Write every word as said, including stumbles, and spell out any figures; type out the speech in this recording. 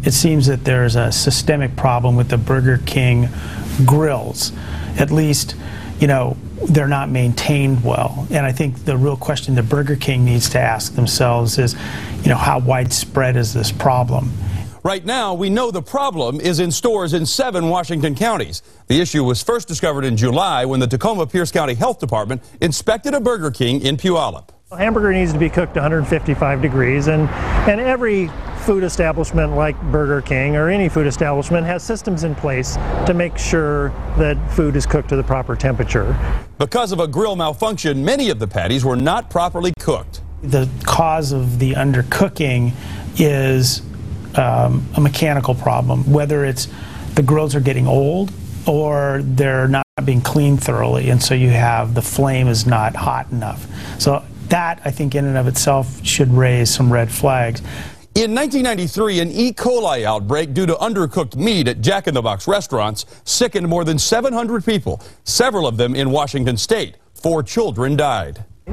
it seems that there's a systemic problem with the Burger King grills. At least, you know, they're not maintained well. And I think the real question that Burger King needs to ask themselves is, you know, how widespread is this problem? Right now, we know the problem is in stores in seven Washington counties. The issue was first discovered in July when the Tacoma-Pierce County Health Department inspected a Burger King in Puyallup. A hamburger needs to be cooked one hundred fifty-five degrees, and, and every food establishment like Burger King or any food establishment has systems in place to make sure that food is cooked to the proper temperature. Because of a grill malfunction, many of the patties were not properly cooked. The cause of the undercooking is um, a mechanical problem, whether it's the grills are getting old or they're not being cleaned thoroughly, and so you have the flame is not hot enough. So that, I think, in and of itself should raise some red flags. In nineteen ninety-three, an E. coli outbreak due to undercooked meat at Jack in the Box restaurants sickened more than seven hundred people, several of them in Washington state. Four children died.